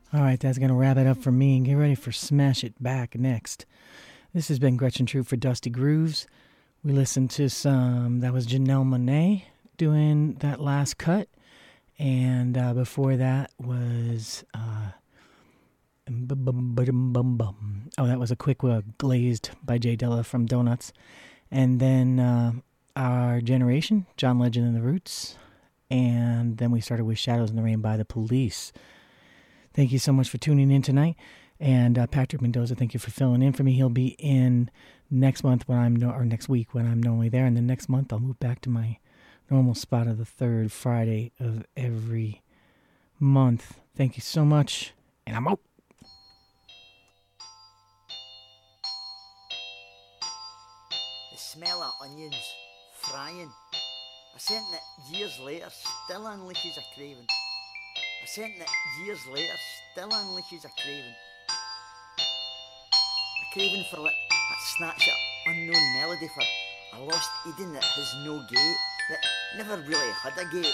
All right, that's going to wrap it up for me, and get ready for Smash It Back next. This has been Gretchen Troop for Dusty Grooves. We listened to that was Janelle Monáe doing that last cut, and before that was, that was a quick Glazed by Jay Dilla from Donuts, and then Our Generation, John Legend and the Roots, and then we started with Shadows in the Rain by The Police. Thank you so much for tuning in tonight. And Patrick Mendoza, thank you for filling in for me. He'll be in next month or next week when I'm normally there. And then next month I'll move back to my normal spot of the third Friday of every month. Thank you so much. And I'm out. The smell of onions frying. A scent that years later still unleashes a craving. A scent that years later still unleashes a craving. A craving for that snatch of unknown melody, for a lost Eden that has no gate, that never really had a gate.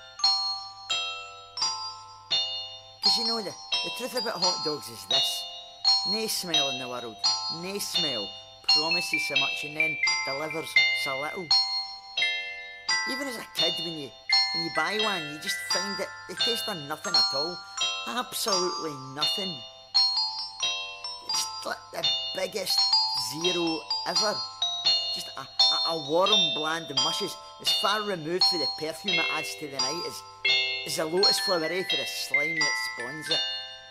Cause you know the truth about hot dogs is this: nae smell in the world, nae smell promises so much and then delivers so little. Even as a kid, when you buy one, you just find that they taste of nothing at all. Absolutely nothing. It's like the biggest zero ever. Just a warm, bland mushes, as far removed from the perfume it adds to the night as the lotus flower for the slime that spawns it.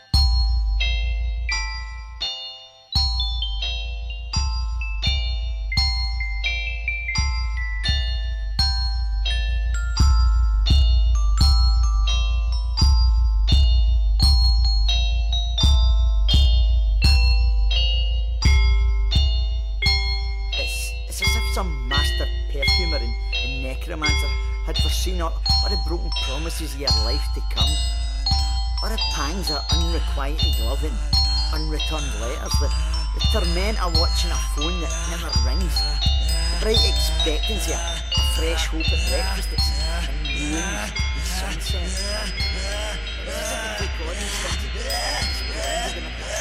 Had foreseen all the broken promises of your life to come, or the pangs of unrequited loving, unreturned letters, the torment of watching a phone that never rings, the bright expectancy of a fresh hope at breakfast that's ruined the sunset. It's as if you take all these things and blended them into a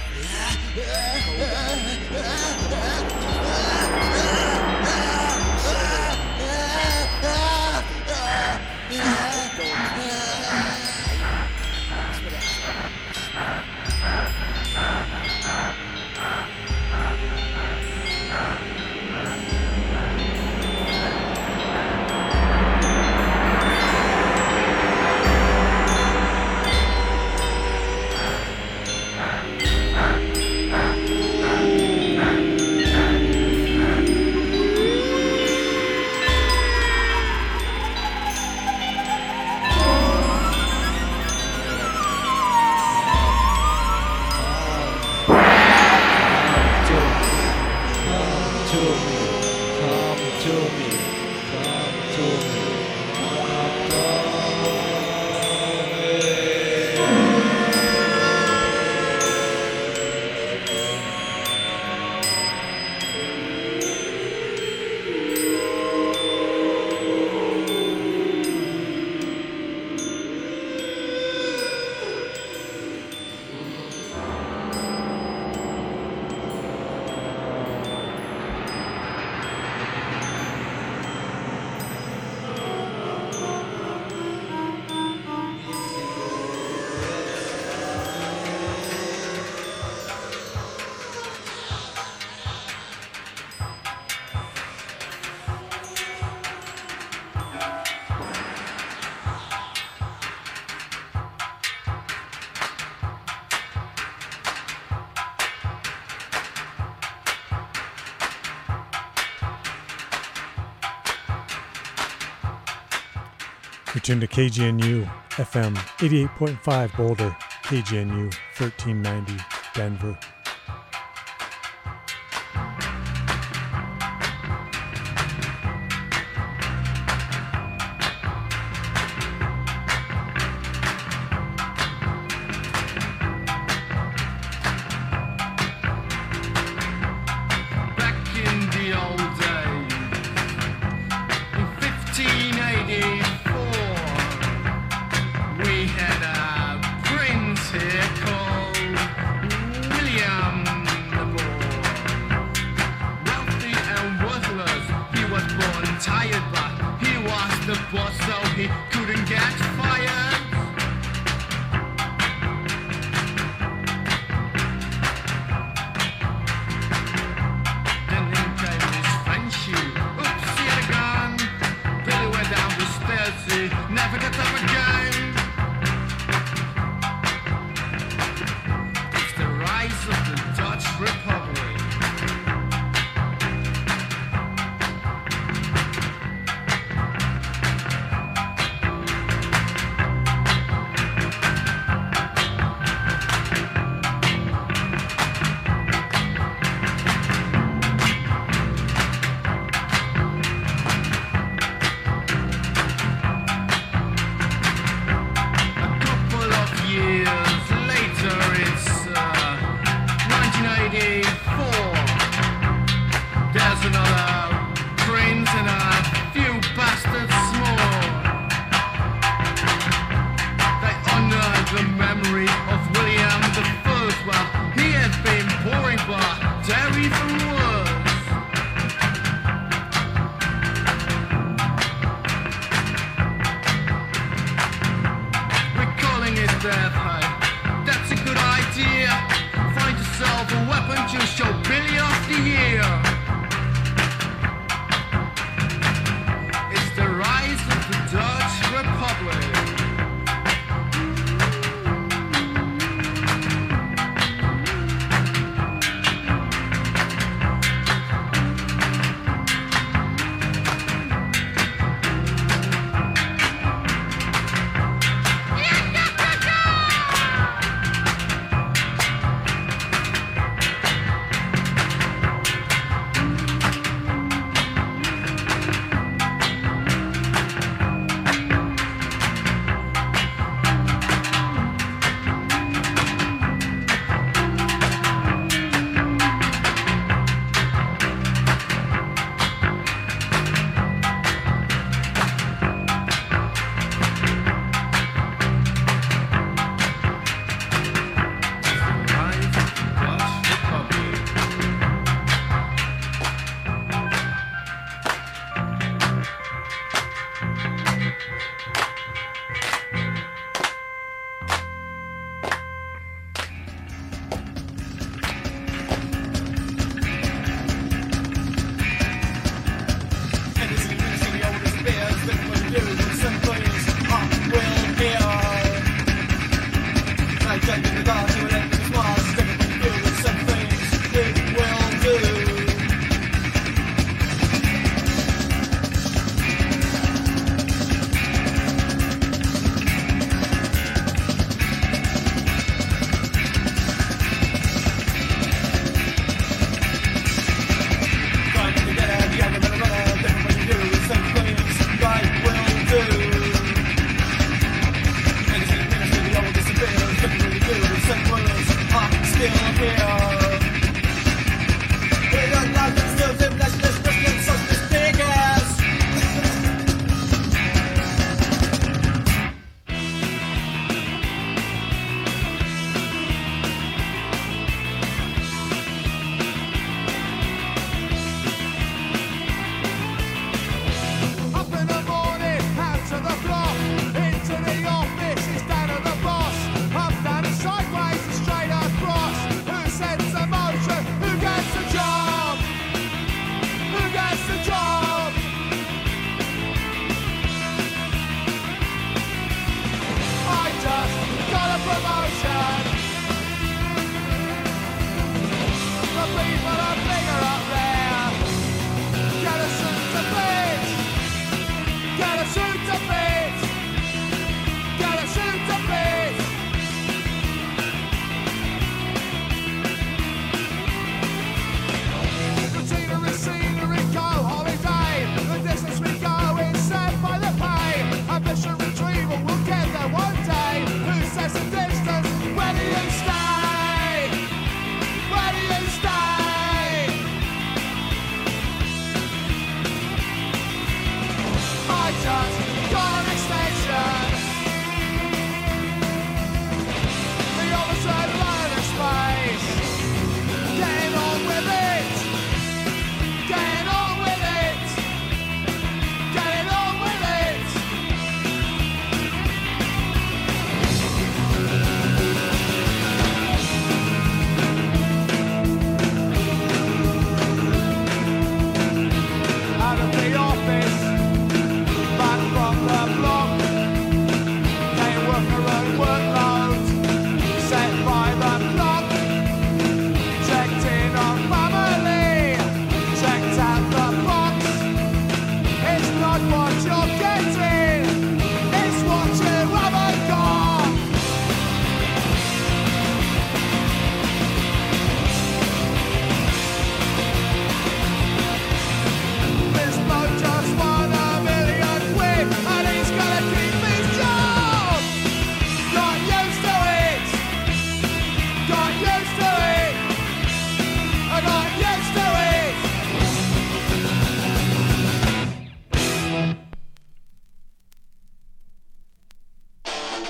You're tuned to KGNU FM 88.5 Boulder, KGNU 1390 Denver. We had a prince here. years later, it's 1984. There's another prince and a few bastards more. They honor the memory of William the First, well, he had been pouring but they're even worse. Death, hey, that's a good idea. Find yourself a weapon to show Billy off the year. It's the rise of the Dutch Republic.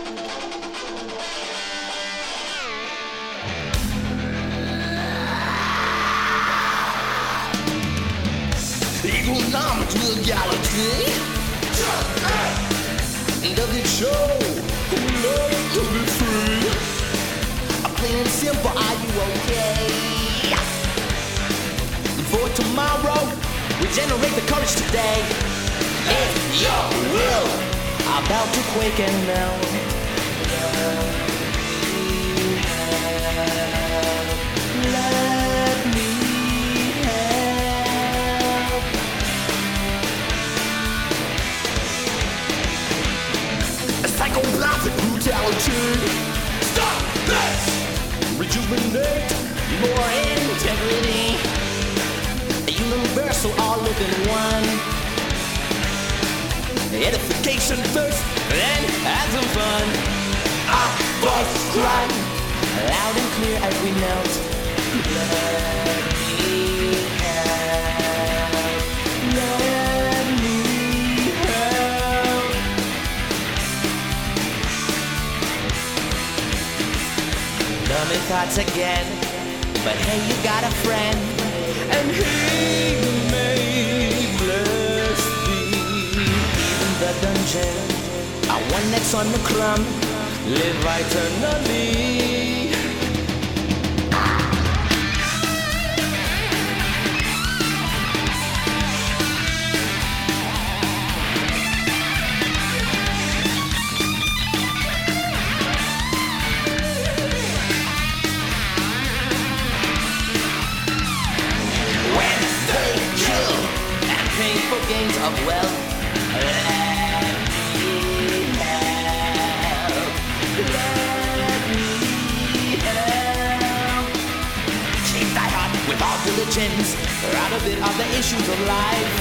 Equals armor to the galaxy. Does it show who loves to be free? Plain and simple, are you okay? For tomorrow, we generate the courage today. If your will about to quake and melt. Let me help. Psychopathic brutality. Stop this! Rejuvenate more integrity. Universal, all looking one. Edification first, then have some fun. Our voice cry loud and clear as we melt. Let me help. Let me help. Dummy thoughts again, but hey, you got a friend, and he may bless thee. In the dungeon, our one that's on the crumb, live eternally. Gains of wealth. Let me help. Let me help. Keep thy heart with all diligence. Out of it are the issues of life.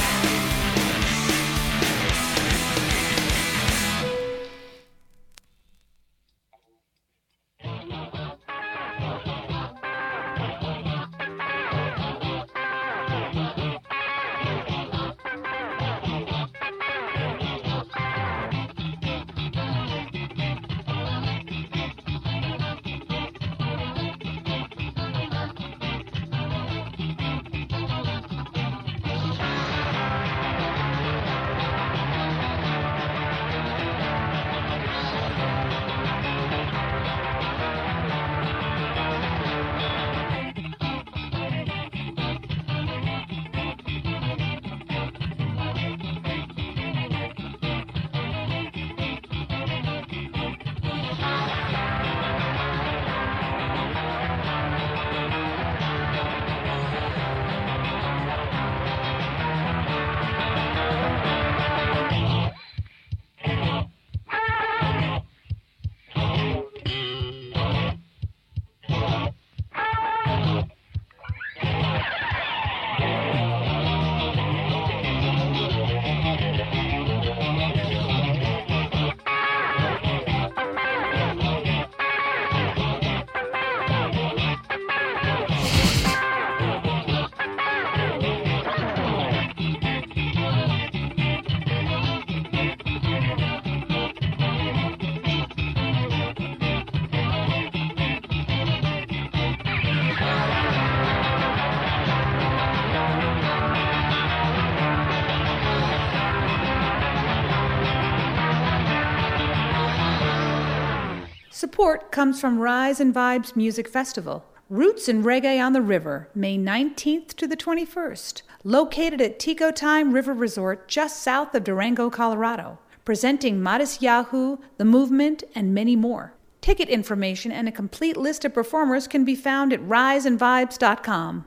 Support comes from Rise and Vibes Music Festival, Roots and Reggae on the River, May 19th to the 21st, located at Tico Time River Resort just south of Durango, Colorado, presenting Modest Yahoo, The Movement, and many more. Ticket information and a complete list of performers can be found at riseandvibes.com.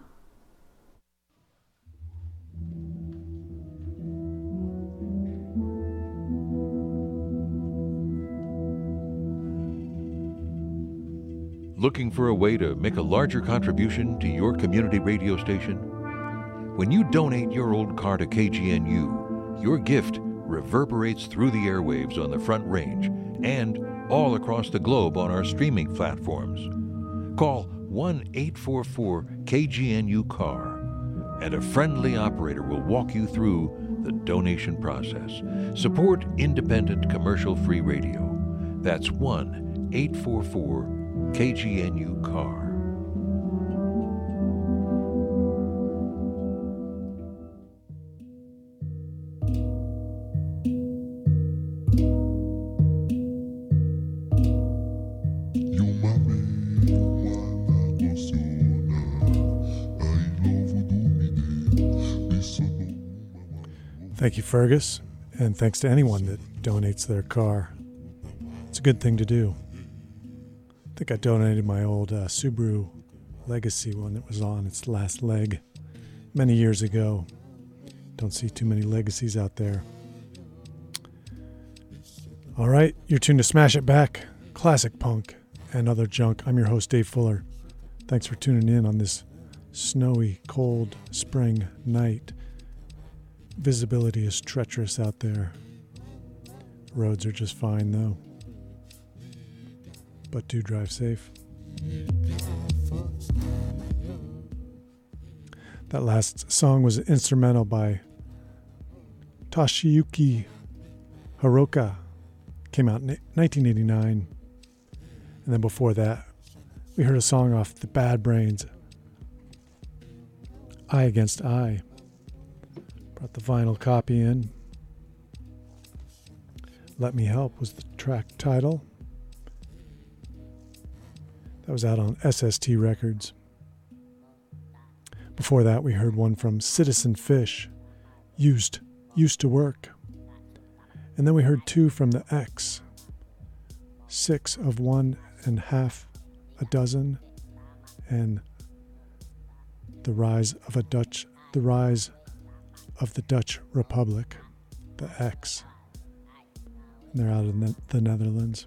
Looking for a way to make a larger contribution to your community radio station? When you donate your old car to KGNU, your gift reverberates through the airwaves on the Front Range and all across the globe on our streaming platforms. Call 1-844-KGNU-CAR, and a friendly operator will walk you through the donation process. Support independent, commercial-free radio. That's 1-844-KGNU-CAR. Thank you, Fergus, and thanks to anyone that donates their car. It's a good thing to do. I think I donated my old Subaru Legacy one that was on its last leg many years ago. Don't see too many Legacies out there. All right, you're tuned to Smash It Back, classic punk, and other junk. I'm your host, Dave Fuller. Thanks for tuning in on this snowy, cold spring night. Visibility is treacherous out there. Roads are just fine, though. But do drive safe. That last song was an instrumental by Toshiyuki Haruka. Came out in 1989. And then before that, we heard a song off the Bad Brains, Eye Against Eye. Brought the vinyl copy in. Let Me Help was the track title. That was out on SST Records. Before that, we heard one from Citizen Fish, Used to Work. And then we heard two from the X, 6 of 1 1/2 a dozen, and The Rise of the Dutch Republic, the X. And they're out in the Netherlands.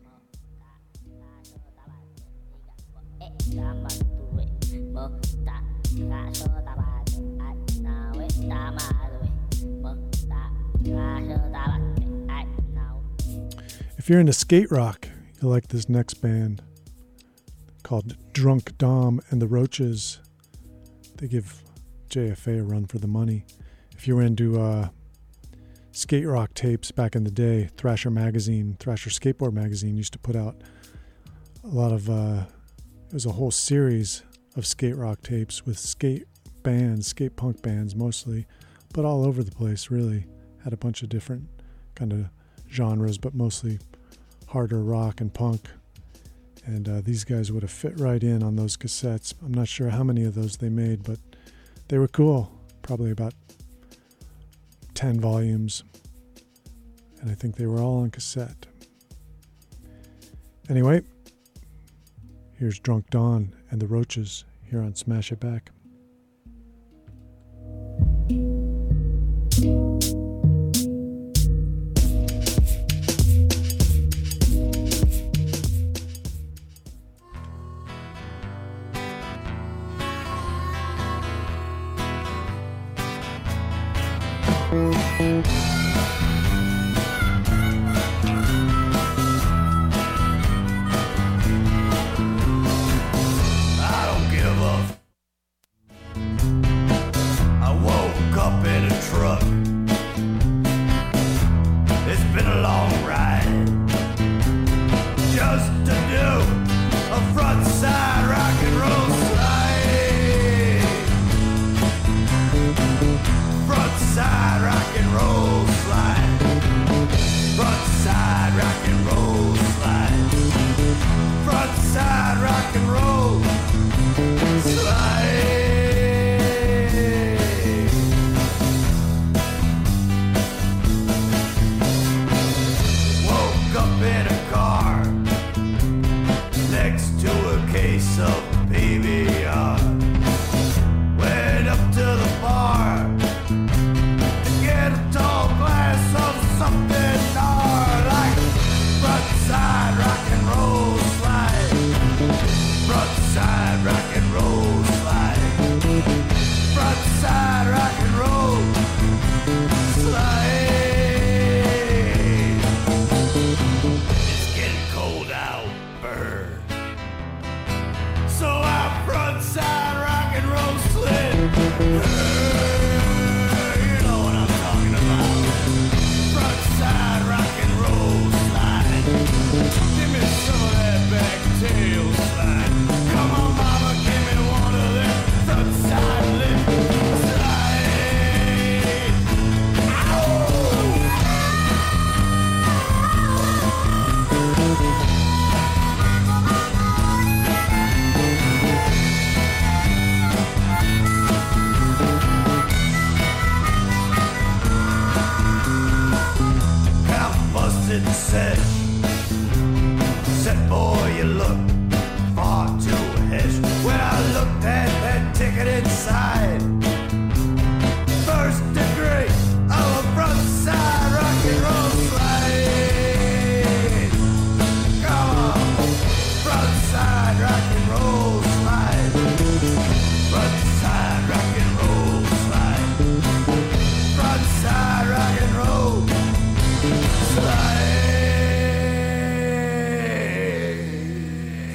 If you're into skate rock, you'll like this next band called Drunk Dom and the Roaches. They give JFA a run for the money. If you were into skate rock tapes back in the day, Thrasher Skateboard Magazine used to put out a lot of, it was a whole series of skate rock tapes with skate punk bands mostly, but all over the place really. Had a bunch of different kind of genres, but mostly harder rock and punk. And these guys would have fit right in on those cassettes. I'm not sure how many of those they made, but they were cool. Probably about 10 volumes. And I think they were all on cassette. Anyway, here's Drunk Dawn and the Roaches here on Smash It Back. Rock and roll. looked far too hish when I looked at that ticket inside. First degree of a frontside rock and roll slide. Come on, frontside rock and roll slide. Frontside rock and roll slide. Frontside rock and roll slide.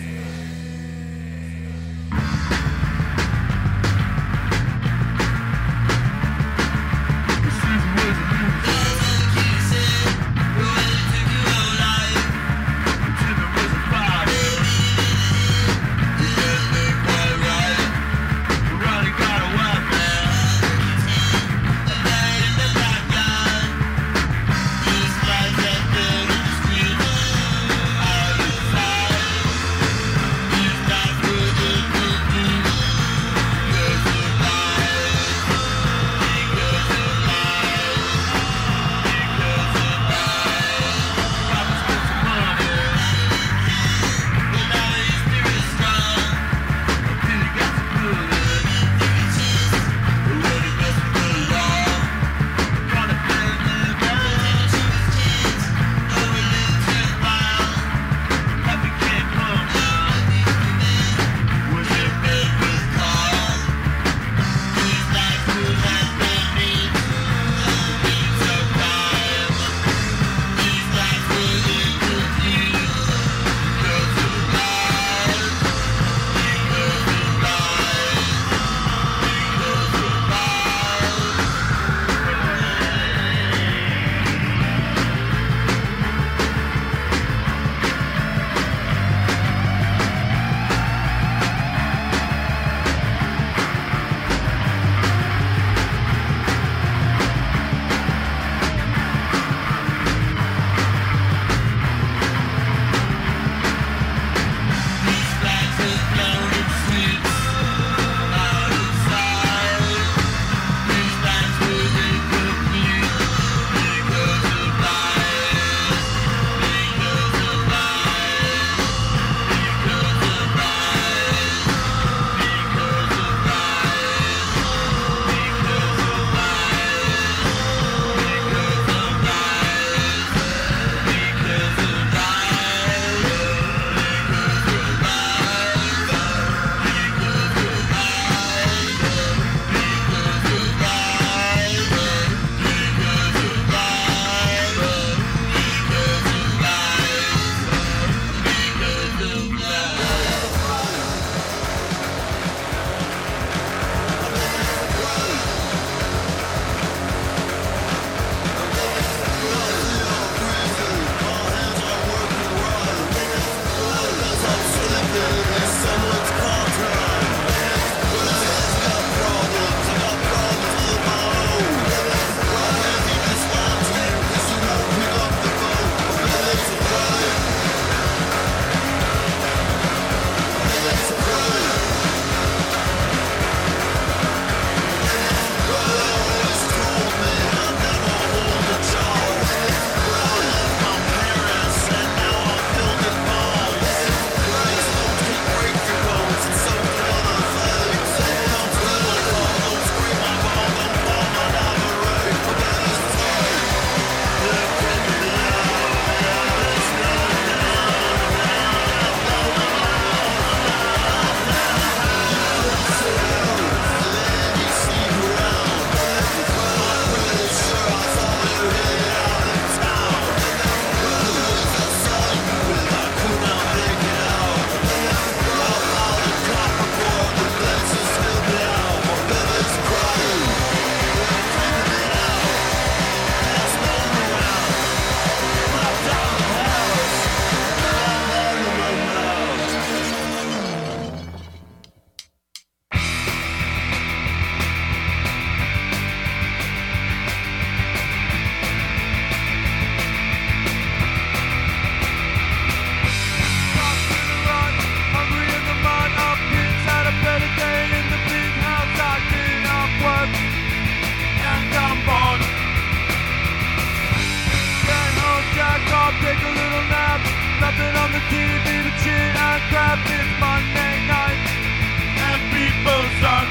keep eating shit on crap. It's Monday night and people suck.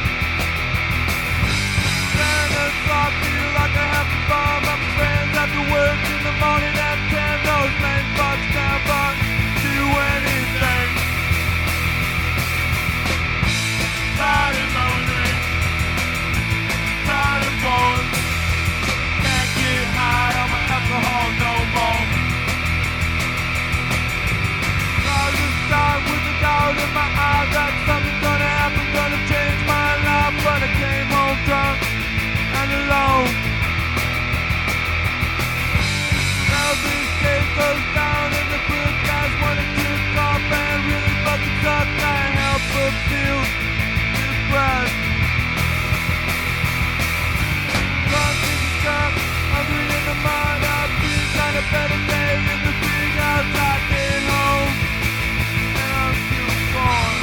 Santa's I feel like I have to bomb my friends after work in the morning at 10. Those lame fucks can't do anything. Tired and lonely, tired and bored. Can't get high on my alcohol no more. Trying to start with a doubt in my eye that something's gonna happen, gonna change my life. But I came home drunk and alone. Now this day goes down in the book. Guys wanna kick off and really fucking suck. Can't help but feel depressed. Drunk in the truck, hungry in the mud. I've been kind of better day in the big house. I get home and I'm still born.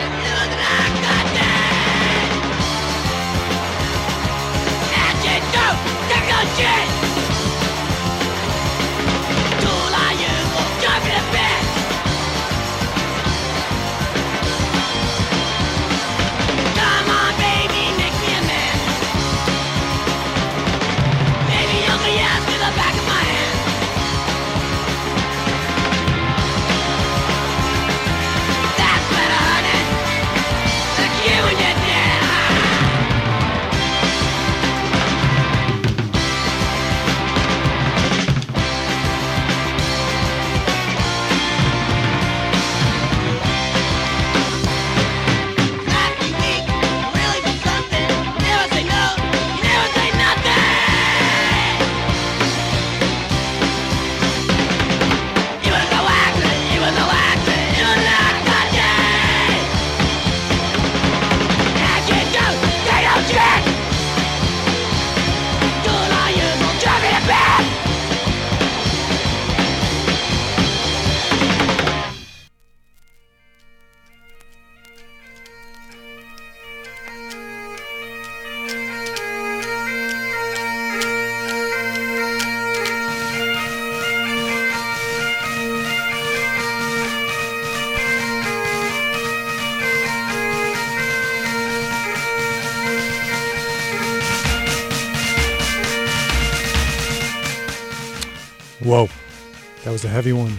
Whoa, that was a heavy one.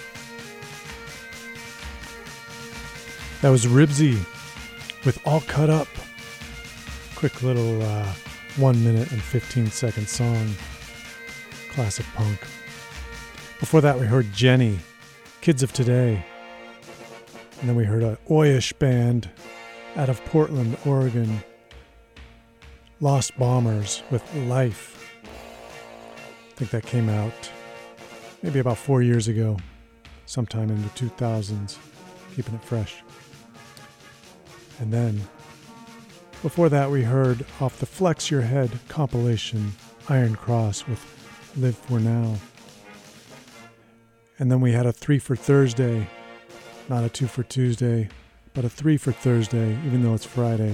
That was Ribsy with All Cut Up. Quick little 1 minute and 15-second song. Classic punk. Before that we heard Jenny, Kids of Today. And then we heard a Oyish band out of Portland, Oregon. Lost Bombers with Life. I think that came out maybe about 4 years ago, sometime in the 2000s, keeping it fresh. And then, before that, we heard off the Flex Your Head compilation, Iron Cross with Live For Now. And then we had a 3 for Thursday, not a 2 for Tuesday, but a 3 for Thursday, even though it's Friday,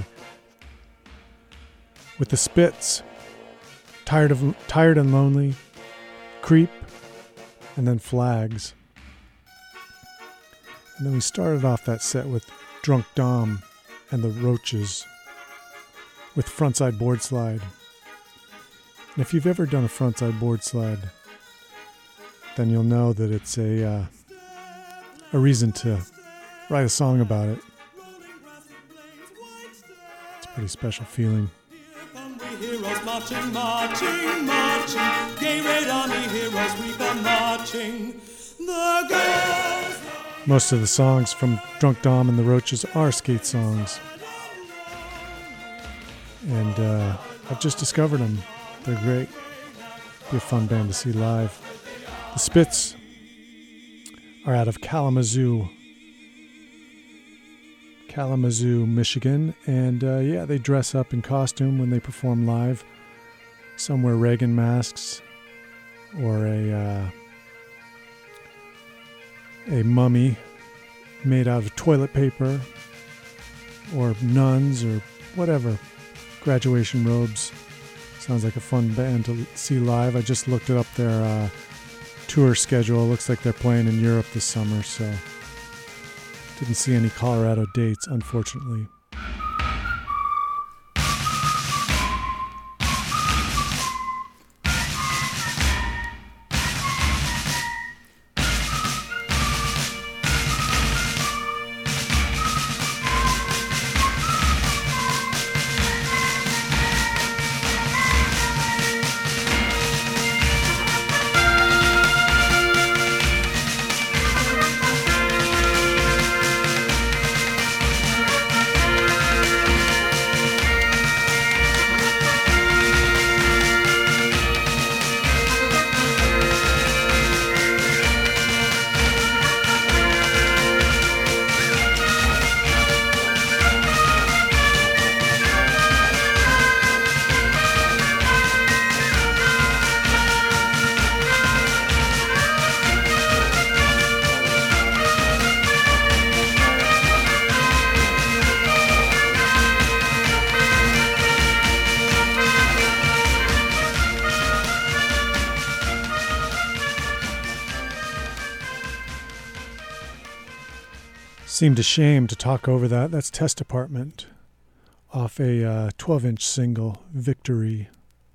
with the Spits, Tired and Lonely, Creep, and then Flags. And then we started off that set with Drunk Dom and the Roaches with Frontside Board Slide. And if you've ever done a frontside board slide, then you'll know that it's a reason to write a song about it. It's a pretty special feeling. Heroes marching, marching, marching. Gay Red Army heroes, we come marching. The girls. Most of the songs from Drunk Dom and the Roaches are skate songs. And I've just discovered them. They're great. Be a fun band to see live. The Spits are out of Kalamazoo, Michigan, and they dress up in costume when they perform live. Some wear Reagan masks or a mummy made out of toilet paper or nuns or whatever. Graduation robes. Sounds like a fun band to see live. I just looked it up their tour schedule. Looks like they're playing in Europe this summer, so didn't see any Colorado dates, unfortunately. Seemed ashamed to talk over that. That's Test Department off a 12-inch single, Victory.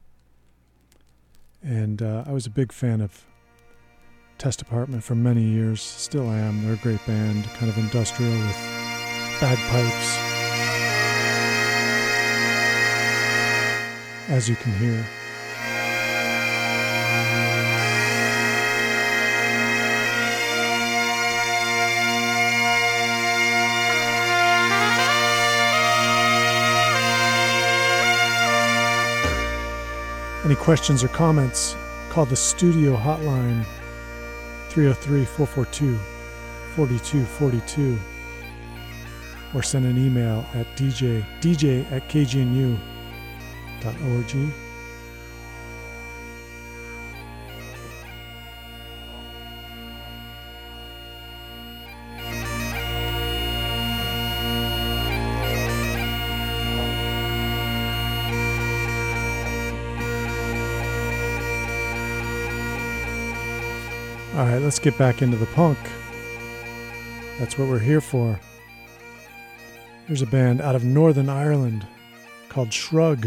And I was a big fan of Test Department for many years. Still am. They're a great band, kind of industrial with bagpipes, as you can hear. Any questions or comments, call the studio hotline 303-442-4242 or send an email at dj@kgnu.org. All right, let's get back into the punk. That's what we're here for. Here's a band out of Northern Ireland called Shrug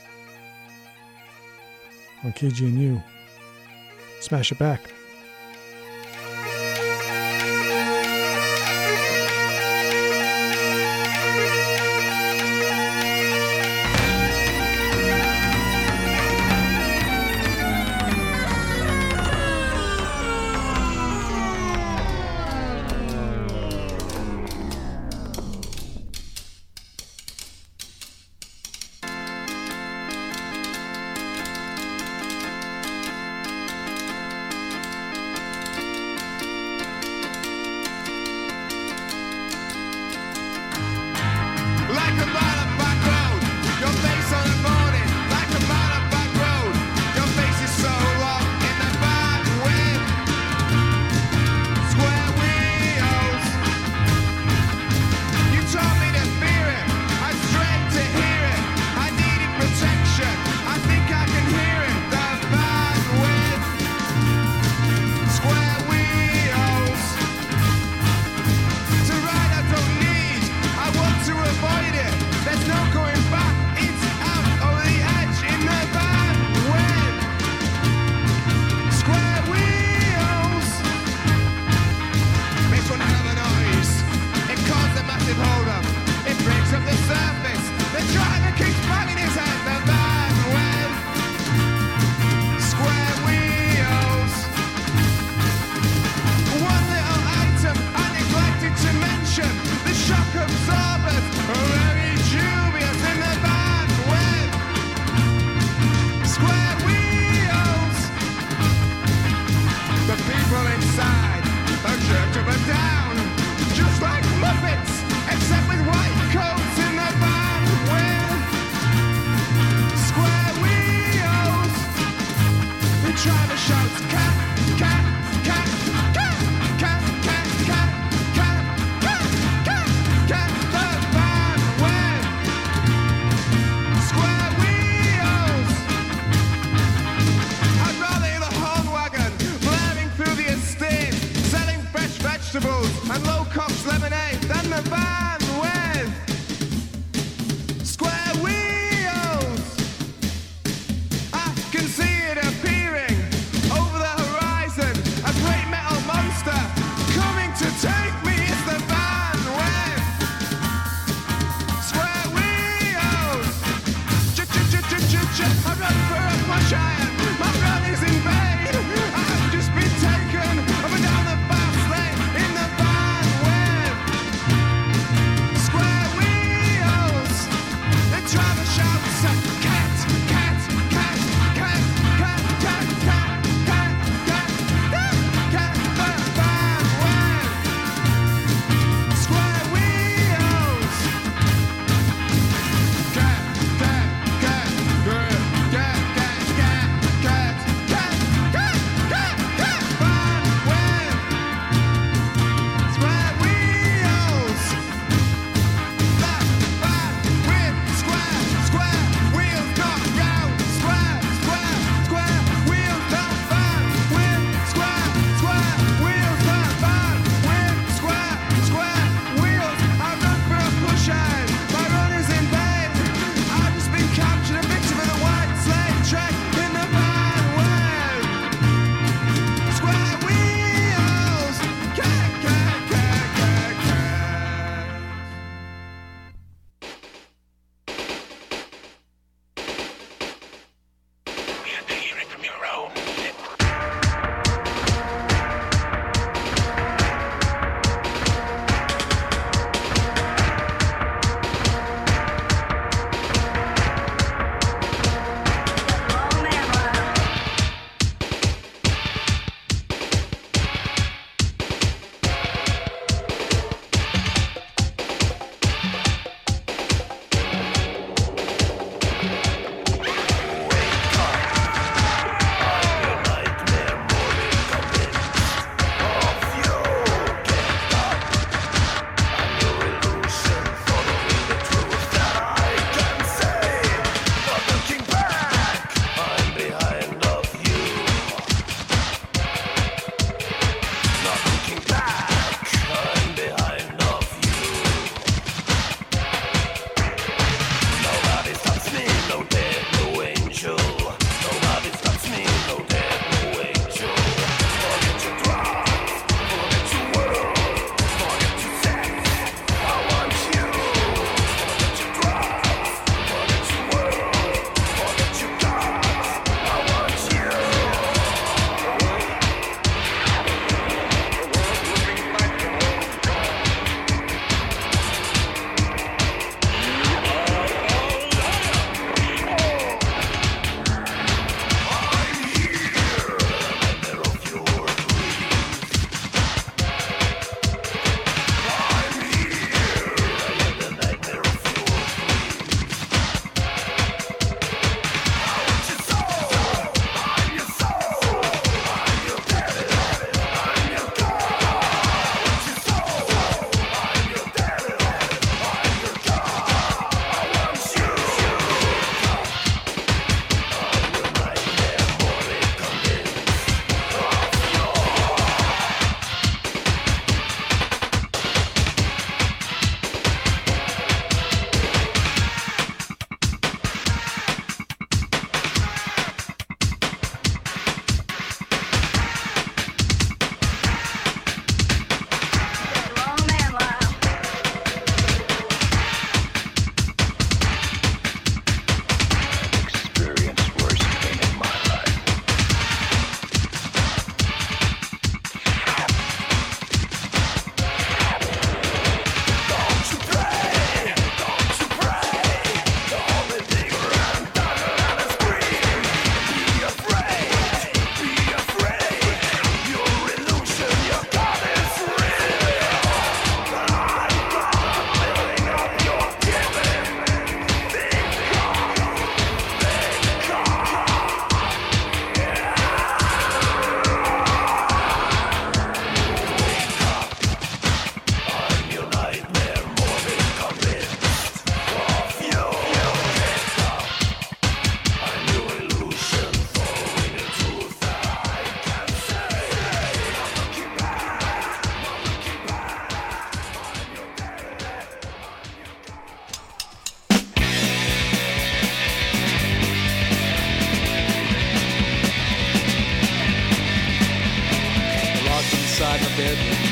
on KGNU. Smash it back.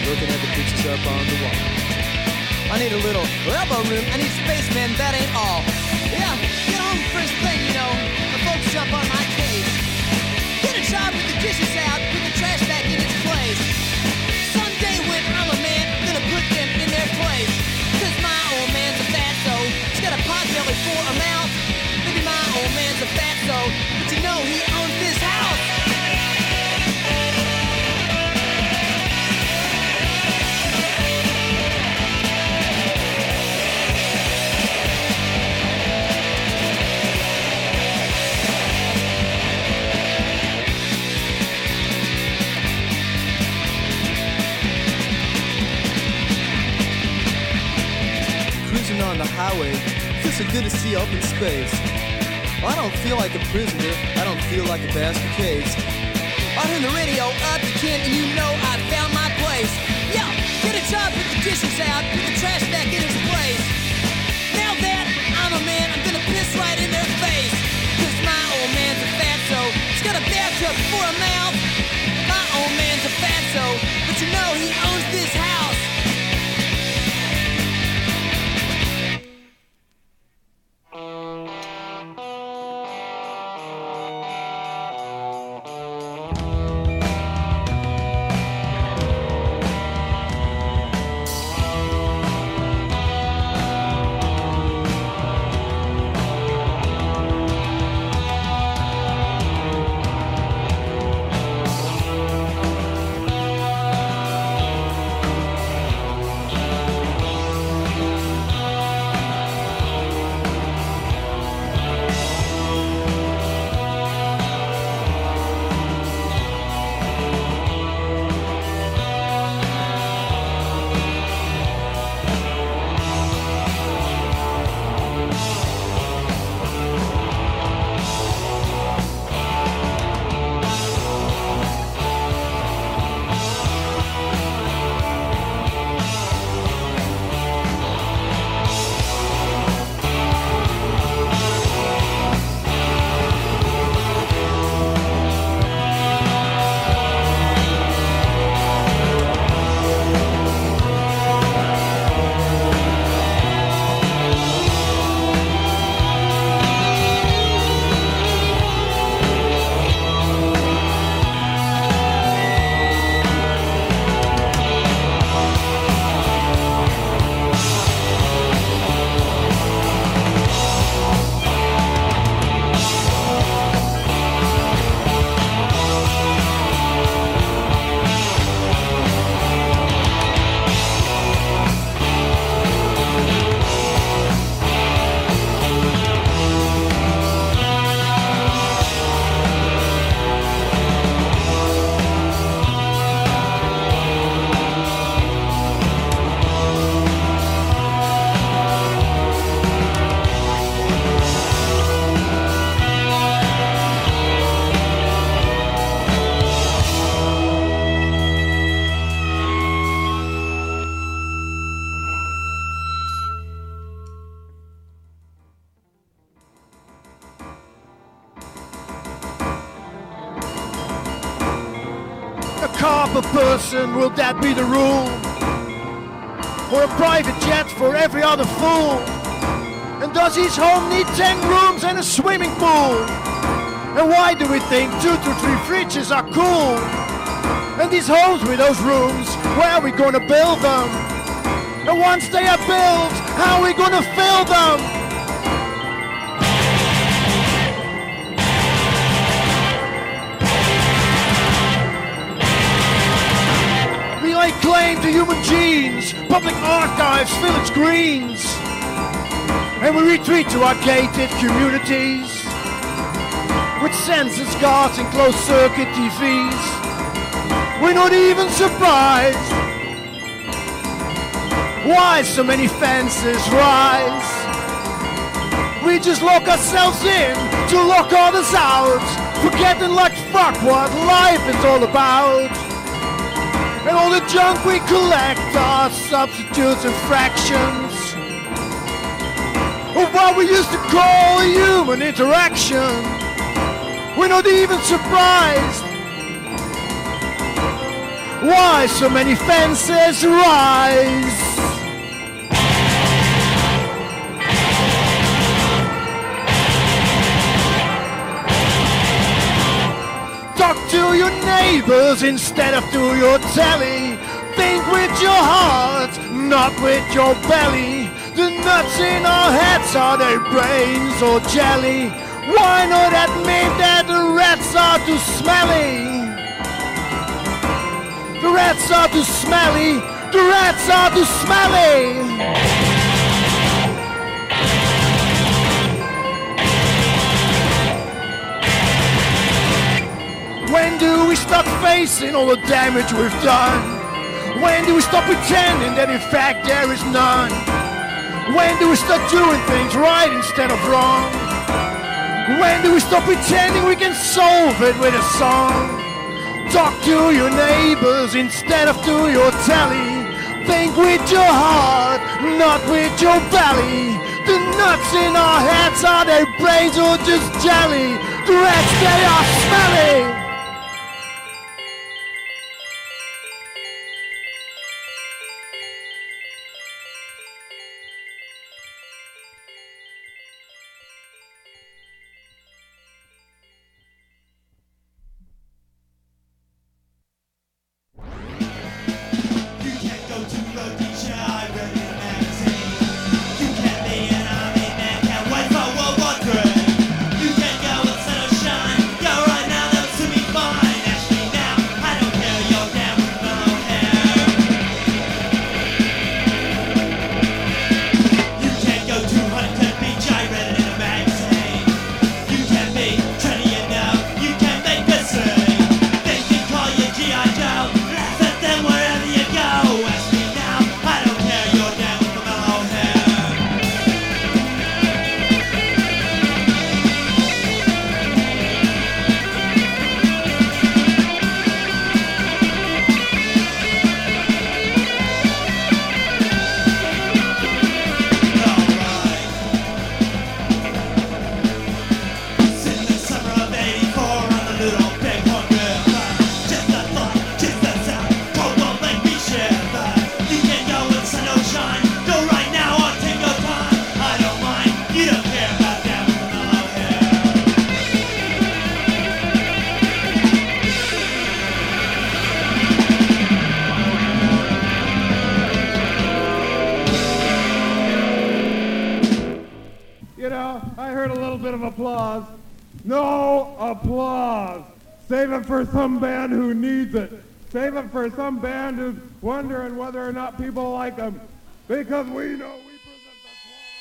looking at the pictures up on the wall. I need a little elbow room. I need space, man, that ain't all. Yeah, get home first thing, you know. The folks jump on my case. Get a job with the dishes out, put the trash back in its place. Someday when I'm a man, I'm gonna put them in their place. Cause my old man's a fatso. He's got a pot belly for a mouth. Maybe my old man's a fatso, but you know he owns this house. On the highway, feels so good to see open space. I don't feel like a prisoner, I don't feel like a basket case. I turn the radio up again and you know I found my place. Yo, get a job, put the dishes out, put the trash back in its place. Now that I'm a man, I'm gonna piss right in their face. Cause my old man's a fatso, he's got a bathtub for a mouth. My old man's a fatso, but you know he owns this house. A person, will that be the rule? Or a private jet for every other fool? And does each home need 10 rooms and a swimming pool? And why do we think 2 to 3 fridges are cool? And these homes with those rooms, where are we gonna build them? And once they are built, how are we gonna fill them? Lay claim to human genes, public archives, village greens, and we retreat to our gated communities with census guards and closed-circuit TVs. We're not even surprised why so many fences rise. We just lock ourselves in to lock others out, forgetting like fuck what life is all about. And all the junk we collect are substitutes and fractions of what we used to call a human interaction. We're not even surprised Why so many fences rise? Talk to your neighbors instead of to your telly. Think with your heart, not with your belly. The nuts in our heads, are they brains or jelly? Why not admit that the rats are too smelly? The rats are too smelly. The rats are too smelly. When do we stop facing all the damage we've done? When do we stop pretending that in fact there is none? When do we start doing things right instead of wrong? When do we stop pretending we can solve it with a song? Talk to your neighbors instead of to your telly. Think with your heart, not with your belly. The nuts in our heads, are they brains or just jelly? The rats, they are smelly. Save it for some band who needs it. Save it for some band who's wondering whether or not people like them. Because we know we present the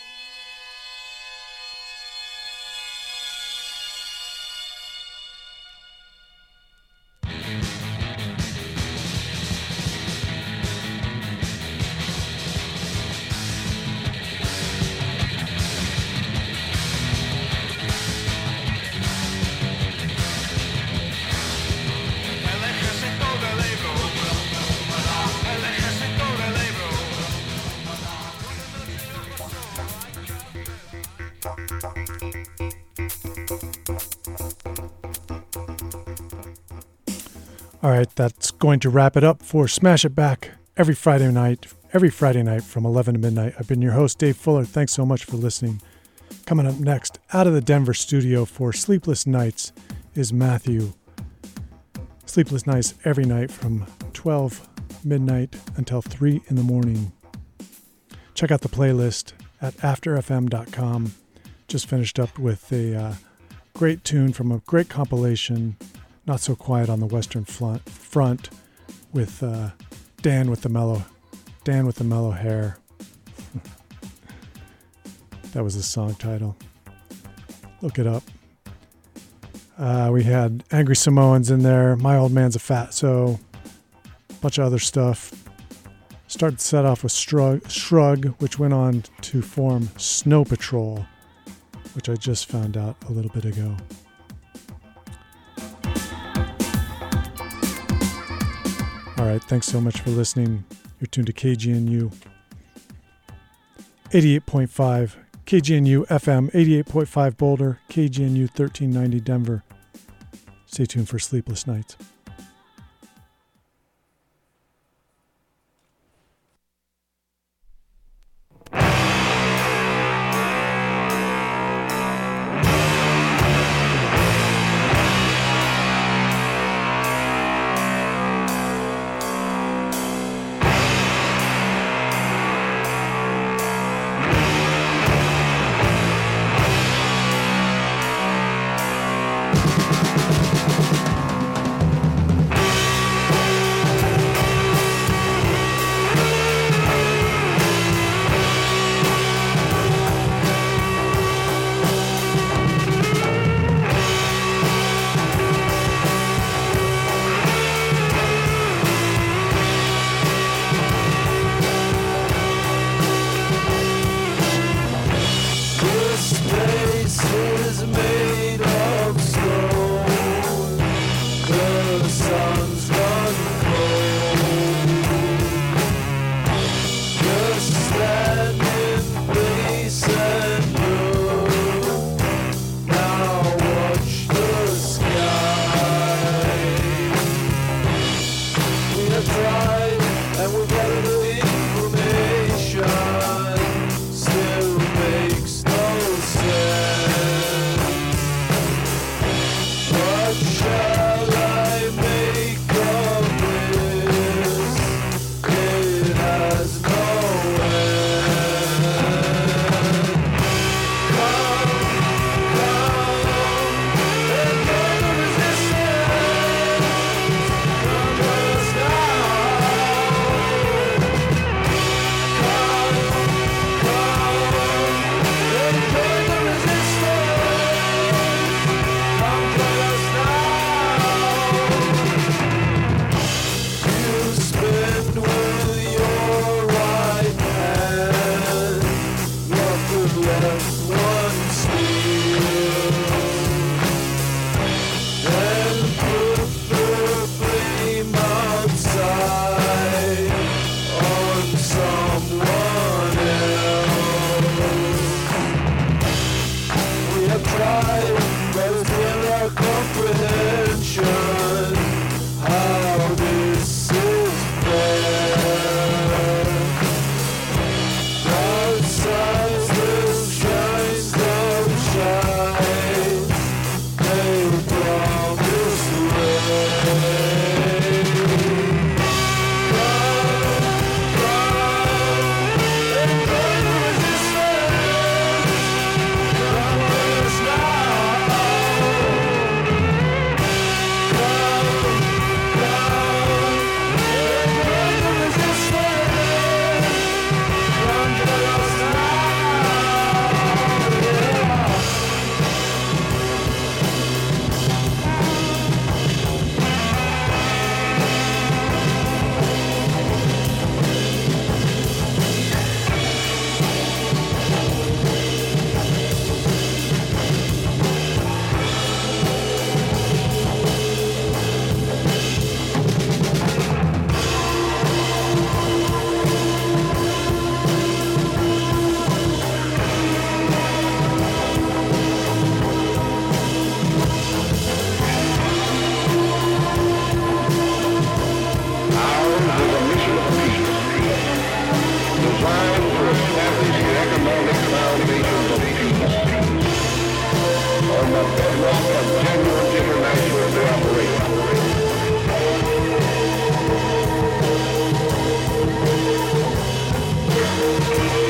All right, that's going to wrap it up for Smash It Back every Friday night from 11 to midnight. I've been your host, Dave Fuller. Thanks so much for listening. Coming up next, out of the Denver studio for Sleepless Nights is Matthew. Sleepless Nights every night from 12 midnight until 3 in the morning. Check out the playlist at afterfm.com. Just finished up with a great tune from a great compilation, Not So Quiet on the Western Front, with Dan with the mellow hair. That was the song title. Look it up. We had Angry Samoans in there, My Old Man's a Fatso, a bunch of other stuff. Started the set off with Shrug, which went on to form Snow Patrol, which I just found out a little bit ago. All right, thanks so much for listening. You're tuned to KGNU 88.5, KGNU FM 88.5 Boulder, KGNU 1390 Denver. Stay tuned for Sleepless Nights. Thank you.